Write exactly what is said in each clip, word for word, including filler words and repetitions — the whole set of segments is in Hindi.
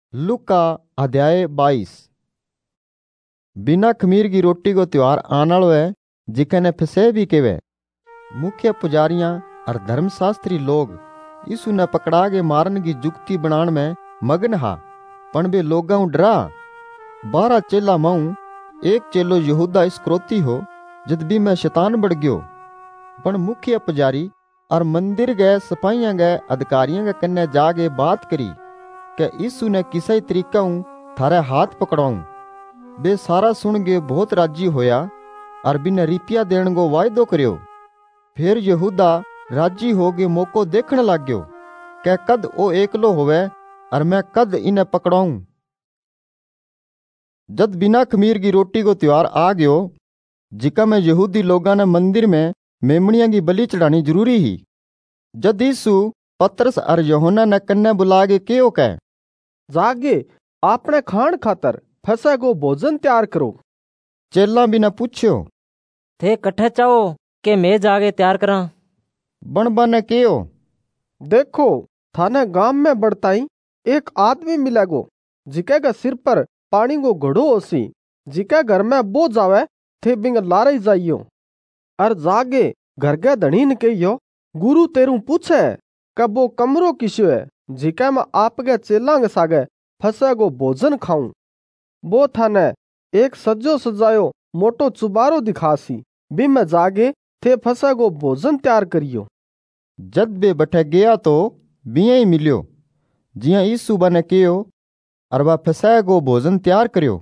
लूका अध्याय बाईस। बिना खमीर की रोटी को त्योहार आने वालो है, जिके ने फसह भी कहवे। मुख्य पुजारियां और धर्मशास्त्री लोग यीशु ने पकड़ा के मारन की जुक्ति बनाने में मगन हा, पण वे लोगां डरा। बारह चेला माऊ एक चेलो यहूदा इस्करियोती हो, जद भी में शैतान बढ़ गयो। पण मुख्य पुजारी और मंदिर गए सिपाहियां गए अधिकारियों के कन्ने जाके बात करी कि यीशु ने किसी तरीका हूँ थारे हाथ पकड़ाऊं। वे सारा सुन के बहुत राजी होया और बिना रिपिया देने को वायदो करियो। फिर यहूदा राजी हो के मौको देखने लग गयो कि कद ओ एकलो होवे और मैं कद इन्हें पकड़ाऊं। जद बिना खमीर की रोटी को त्योहार आ गयो, जिका में यहूदी लोगां ने मंदिर में मेमणियां की बलि चढ़ानी जरूरी ही। जद यीशु पतरस और यूहन्ना ने कन्ने बुला के कहो के जागे आपने खान खातर फसह को भोजन तैयार करो। चेला भी ने पूछ्यो, थे कट्ठे चाहो के मैं जाके तैयार करा। बनबा ने कहो, देखो थाने गांव में बढ़ताई एक आदमी मिलेगो, जिके के सिर पर पानी को घड़ो होसी। जिके घर में बो जावे थे बिंग लारे जाइयो और जागे घर के धनी ने कहियो, गुरु तेरू पूछे कब वो कमरो किस्यो है जिके में आपके चेला के सागे फसह को भोजन खाऊं। वो थाने एक सजो सजायो मोटो चुबारो दिखासी, भी में जागे थे फसह को भोजन तैयार करियो। जद बे बठे गया तो बिया ही मिलियो जिया यीशु ने कहो, और वह फसह को भोजन तैयार करियो।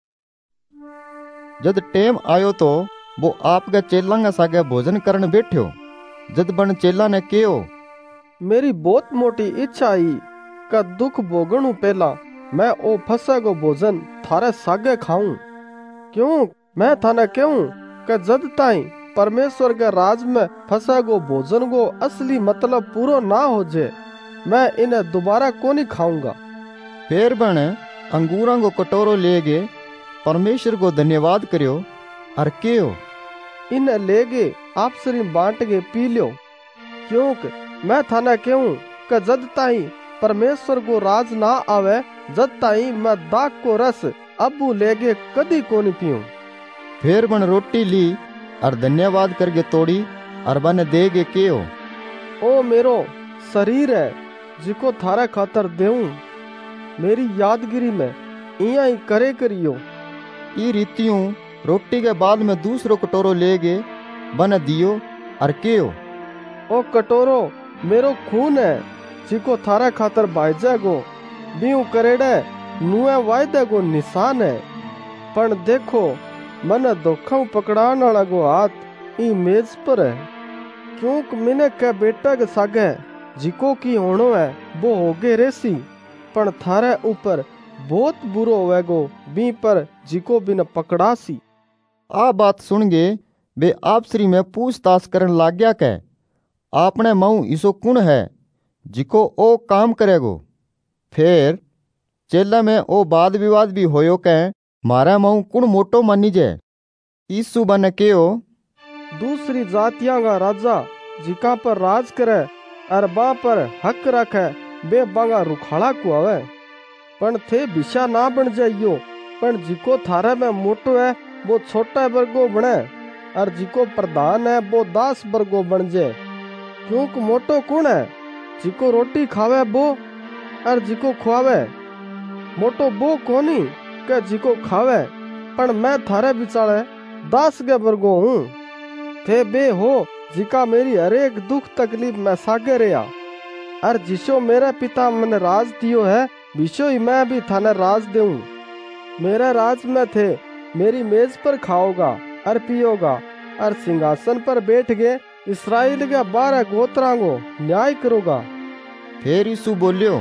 जद टेम आयो तो वो आपके चेला के सागे भोजन करने बैठ्यो। जद बन चेला ने कहो, मेरी बहुत मोटी इच्छा आई का दुख भोगणु पहला मैं ओ फसह को भोजन थारे सागे खाऊं। क्यों मैं थाने कहूं कि जद ताई परमेश्वर के राज में फसह को भोजन को असली मतलब पूरो ना हो जाए, मैं इन्हें दोबारा कोनी खाऊंगा। फिर बन अंगूरों को कटोरो ले गए, परमेश्वर को धन्यवाद करियो और कहो, इन्हें ले गए आप सरी बांट के पी लो। क्योंकि मैं थाने कहूं कि जद ताई परमेश्वर को राज ना आवे, जद ताई मैं दाख को रस अबू लेगे कदी कोनी पीऊं। फिर बन रोटी ली और धन्यवाद करके तोड़ी और बन दे के कहो, ओ मेरो शरीर है जिको थारे खातर देऊं, मेरी यादगिरी में इया ही करे करियो। ई रीतियों रोटी के बाद में दूसरो कटोरो ले गए, बन दियो और कहो, ओ कटोरो मेरो खून है जिको थारे खातर बाइजेगो, बीऊ करेड़े नुए वायदे को निशान है। पण देखो मन धोखा पकड़ाने वाला को हाथ ई मेज पर है। क्योंकि मैंने के बेटा के सागे जिको की होनो है वो होगे रेसी, पण थारे ऊपर बहुत बुरो होवेगो बी पर जिको बिन पकड़ासी। आ बात सुन गे वे आपसरी में पूछताछ करन लाग गया के आपने माऊ इसो कुण है जिको ओ काम करेगो। फिर चेला में ओ वाद विवाद भी होयो के मारा माऊ कुण मोटो मानी जे। यीशु ने कहो, दूसरी जातियां का राजा जिका पर राज करे और बा पर हक रखे बे बागा रुखाड़ा को आवे। पण थे बिशा ना बन जाइयो, पण जिको थारे में मोटो है वो छोटा वर्गो बने और जिको प्रधान है वो दास वर्गो बन जाए। क्योंकि मोटो कौन है जिको रोटी खावे वो और जिको खुआवे। मोटो वो कोनी के जिको खावे, पण मैं थारे बिचाले दास के वर्गो हूँ। थे बे हो जिका मेरी हरेक दुख तकलीफ में सागे रहा, और जिसो मेरे पिता मैंने राज दियो है विशो ही मैं भी थाने राज देऊं। मेरे राज में थे मेरी मेज पर खाओगा और पियोगा और सिंहासन पर बैठ के इस्राएल के बारह गोत्रों को न्याय करोगा। फिर यीशु बोलियो,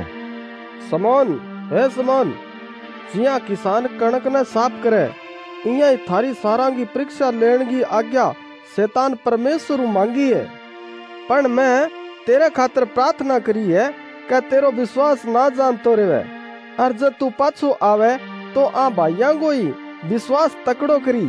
समौन है समौन, जिया किसान कणक ने साफ करे इया ही थारी सारा की परीक्षा लेने की आज्ञा शैतान परमेश्वर मांगी है। पण मैं तेरे खातर प्रार्थना करी है कि तेरो विश्वास ना जानतो रहे, और जब तू पाछो आवे तो आ भाइयों को ही विश्वास तकड़ो करी।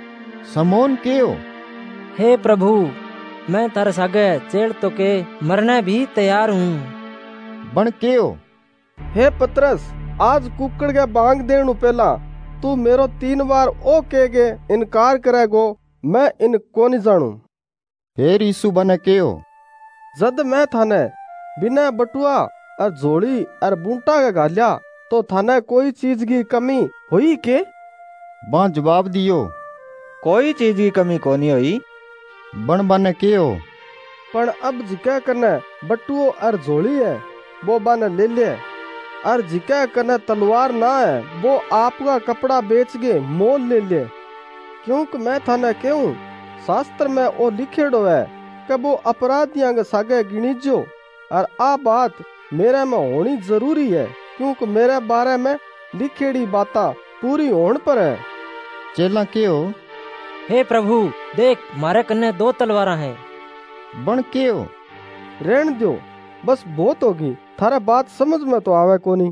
समौन कहो, हे प्रभु मैं तारे सागे चेड़ तो के मरने भी तैयार हूँ। बन कहो, हे पतरस आज कुकड़ के बांग देने पहला तू मेरो तीन बार ओ कह के इनकार करेगो, मैं इन को नहीं जानू। फिर यीशु बने केयो, जद मैं थाने बिना बटुआ और झोली और बूंटा का घालिया तो थाने कोई चीज की कमी हुई के? बा जवाब दियो, कोई चीज की कमी कोनी हुई। बन बने केयो, पण अब जिका कने बटुओ और झोली है वो बन ले ले, और जिका कने तलवार ना है वो आपका कपड़ा बेच के मोल ले ले। क्योंकि मैं थाने कहूं शास्त्र में ओ लिखेड़ो है कि वो अपराधियां के सागे गिनीजो, और आ बात मेरे में होनी जरूरी है क्योंकि मेरे बारे में लिखेड़ी बाता पूरी होने पर है। चेला केयो, हे प्रभु देख मारे कन्ने दो तलवारा है। बन केयो, रहन दो, बस बहुत होगी, थारा बात समझ में तो आवे कोनी।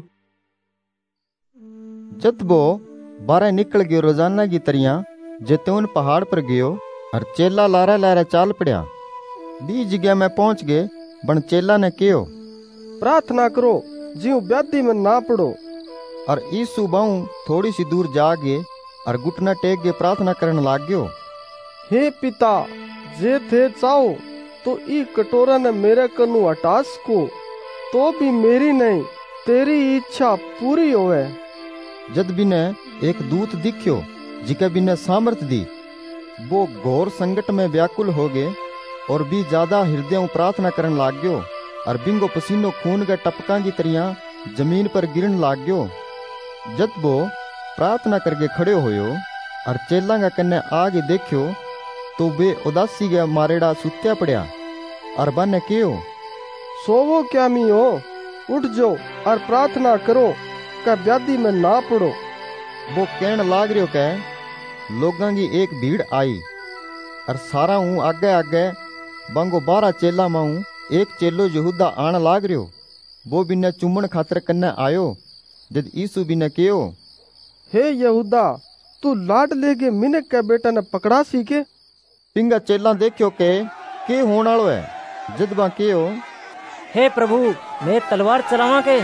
जब वो बारह निकल गयो रोजाना की तरिया जैतून पहाड़ पर गयो और चेला लारा लारा चाल पड़या। बी जगह में पहुंच गए। बन चेला ने कहो, प्रार्थना करो जीव व्याधि में ना पड़ो। और यीशु बाहू थोड़ी सी दूर जागे और घुटना टेक के प्रार्थना करने लाग गयो, हे पिता जे थे चाहो तो ई कटोरा ने मेरे कनु हटा सको, तो भी मेरी नहीं तेरी इच्छा पूरी होवे। जद बिने एक दूत दिख्यो जिके बिने सामर्थ दी, वो घोर संकट में व्याकुल हो गए और भी ज्यादा हृदय प्रार्थना करने लाग गयो और बिंगो पसीनो खून के टपका की तरिया जमीन पर गिरन लाग गयो। जद वो प्रार्थना करके खड़े होयो और चेला का कन्ने आगे देखियो तो वे उदासी के मारेड़ा सुत्या पड़या और बने कहो, सोवो क्या मी हो, उठ जाओ और प्रार्थना करो का व्याधि में ना पड़ो। वो कहन लाग रहो के लोगों की एक भीड़ आई और सारा हूँ आगे आगे बंगो बारह चेला माऊ एक चेलो यहूदा आन लाग रहो। वो बिना चुम्मन खातर कन्ने आयो। जद यीशु बिना कहो, हे यहूदा तू लाड लेके मिनक के बेटा ने पकड़ा सी के? पिंगा चेला देखियो के के होने वालो है। जद बा कहो, हे प्रभु मैं तलवार चलावा के।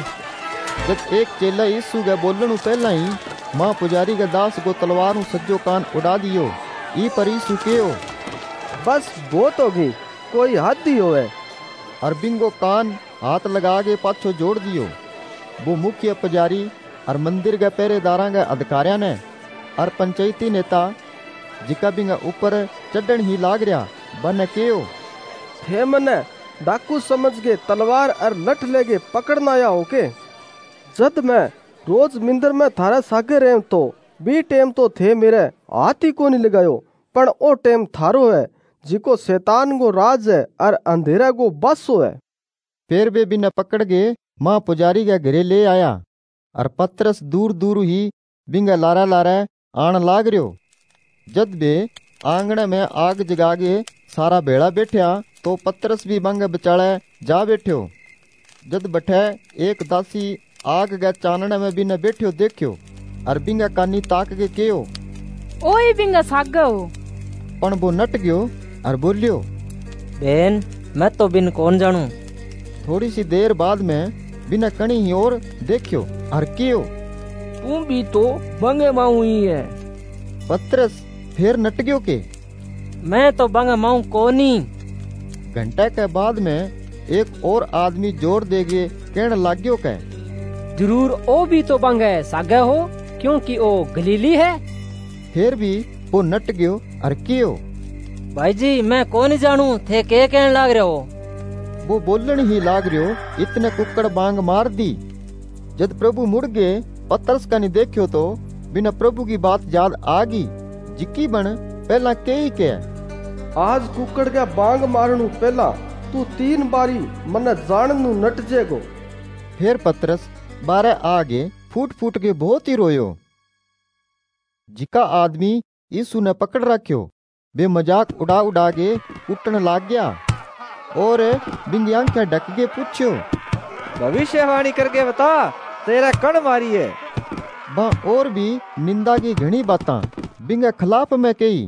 जब एक चेला यीशु के बोलने पहला ही मां पुजारी के दास को तलवार सज्जो कान उड़ा दियो। ई पर यीशु कहो, बस बहुत होगी, कोई हद ही होवे। और बिंगो कान हाथ लगा के पाछो जोड़ दियो। वो मुख्य पुजारी और मंदिर के पहरेदारा के अधिकारिया ने और पंचायती नेता जिका बिंगा ऊपर चढ़न ही लाग रहा बने कहो, थे मने डाकू समझ के तलवार और लठ लेके पकड़ना आया होके। जद मैं रोज मिंदर में थारा सागे रेम तो बी टेम तो थे मेरे हाथ ही को नहीं लगायो, पण ओ टेम थारो है जिको शैतान को राज है और अंधेरा को बस है। फिर वे बिना पकड़ के मां पुजारी के घरे ले आया और पतरस दूर दूर ही बिंगा लारा लारा आन लाग रहो। जद वे आंगणे में आग जगा के सारा भेड़ा बैठया तो पतरस भी बंग बचाले जा बैठ्यो। जद बैठे एक दासी आग के चानने में बिना बैठ्यो देखियो और बिंगा कानी ताक के कहो, ओए बिंगा सागो। पण वो नट गयो और बोलियो, बेन मैं तो बिन कौन जानू। थोड़ी सी देर बाद में बिना कणी ही और देखियो और कहो, तू भी तो बंगे माऊ ही है। पतरस फिर नट गयो के मैं तो बंगे माऊ कोनी। घंटे के बाद में एक और आदमी जोर देगे कहने लाग गयो के, जरूर ओ भी तो बंगे सागे हो क्योंकि ओ गलीली है। फिर भी वो नट गयो और कहो, भाई जी मैं कौन जानू थे के कहने लाग रहे हो। वो बोलने ही लाग रहो इतने कुक्कड़ बांग मार दी। जब प्रभु मुड़ गए पतरस का नहीं देखियो तो बिना प्रभु की बात याद आ गई जिकी बन पहला के ही के, आज कुकड़ का बांग मारनू पहला तू तीन बारी मन जाननू नट जेगो। फिर पतरस बारह आगे फूट फूट के बहुत ही रोयो। जिका आदमी यीशु ने पकड़ रखियो वे मजाक उड़ा उड़ा के उठन लाग गया और बिंगी आंखें ढक के पूछ्यो, भविष्यवाणी करके बता तेरा कण मारी है। बा और भी निंदा की घनी बातां बिंगे खिलाफ में कही।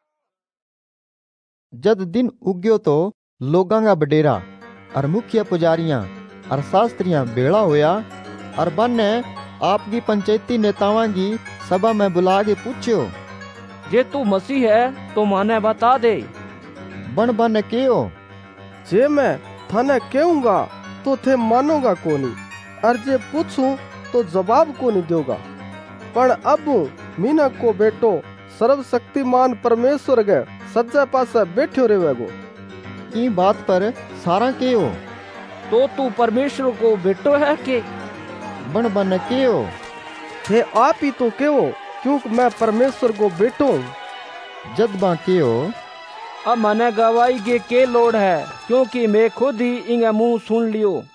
जद दिन उग्यो तो लोगां का बडेरा और मुखिया पुजारियां और शास्त्रियां बेड़ा होया और बन्ने आपकी पंचायती नेतावां की सभा में बुला के पूछो, जे तू मसीह है तो माने बता दे। बन बन केओ, जे मैं थाने कहूंगा तो थे मानोगा कोनी, और जे पूछूं तो जवाब कोनी दोगा। पण अब मीनक को बेटो सर्वशक्तिमान परमेश्वर के सज्जे पासे बैठो रहेगो। ई बात पर सारा केओ, तो तू परमेश्वर को बेटो है के? बन बन केओ, थे आप ही तो केओ, क्योंकि मैं परमेश्वर को बेटो हूँ। जद बा केओ, अब मने गवाही के के लोड है, क्योंकि मैं खुद ही इंगे मुंह सुन लियो।